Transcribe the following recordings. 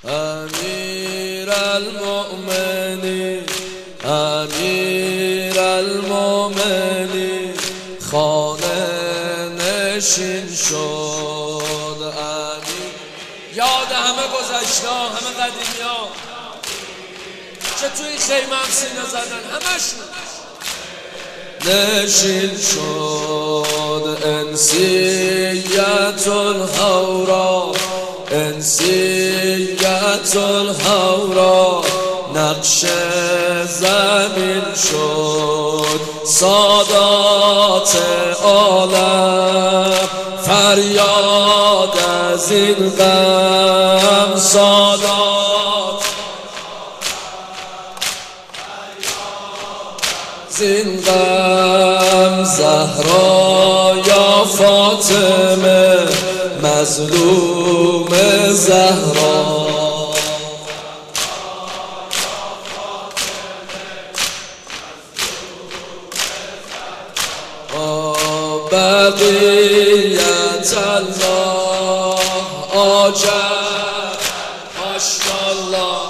امیر المؤمنین امیر المؤمنین خانه نشین شد. امیر یاد همه گذشته ها، همه قدیمی ها که توی خیمه هم سینه زدن، همشون نشین شد. انسیت الحورا انسیت الحورا نقش زمین شد. سادات عالم فریاد از این غم، سادات از این غم. زهرا یا فاطمه مظلوم زهرا، بقیت الله آجر ماشاءالله.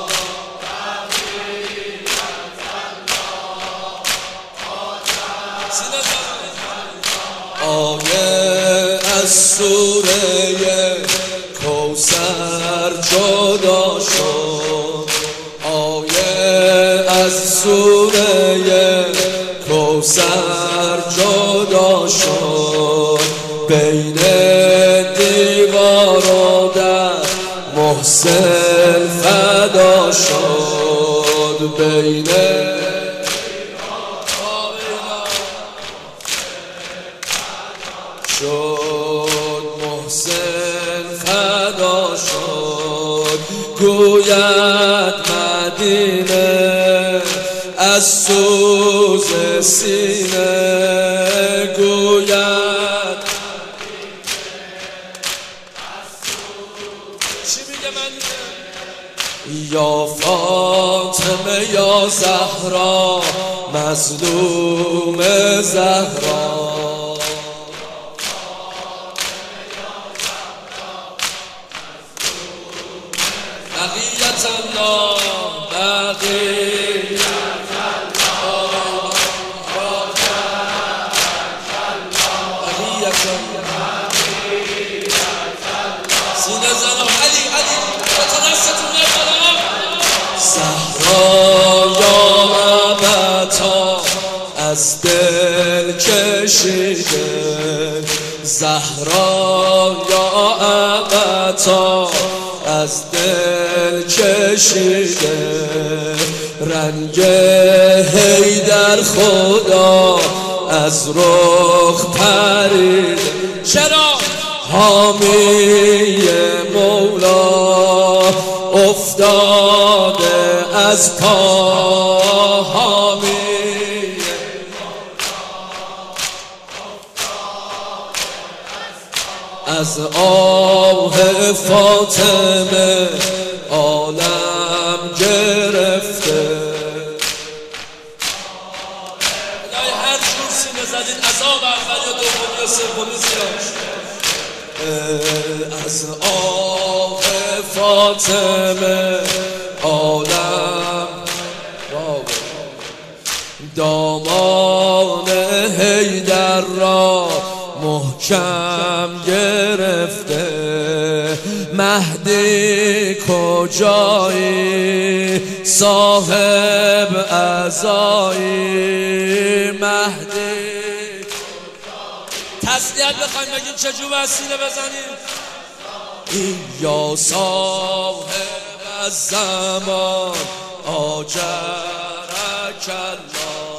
آیه از سوره کوثر جدا شد. آیه از سوره کوثر جدا شد. بین دیوار و در محسن فدا شد. بین شد محسن فدا شد. گوید مدینه از سوز سینه، گوید چی میگه مدینه؟ یا فاطمه یا زهرا مظلوم زهرا. بقیت الله بقیت الله بقیت الله سینه زنم. علی علی تا دستتون نکنم. زهرا یا ابتا از دل کشیده. زهرا یا ابتا از دل کشیده. رنگ حیدر خدا از رخ پریده. چرا؟ حامی مولا افتاده از پا. حامی از آه فاطمه عالم گرفته. الهی هر جور سینه زدین عذاب اول یا دومی یا سومی زیاد. از آه فاطمه عالم دامان حیدر را محکم گرفته. مهدی کجایی صاحب عزایی؟ مهدی تسلیت بخوایم بگیم چجور باید سینه بزنیم؟ یا صاحب الزمان آجرک الله.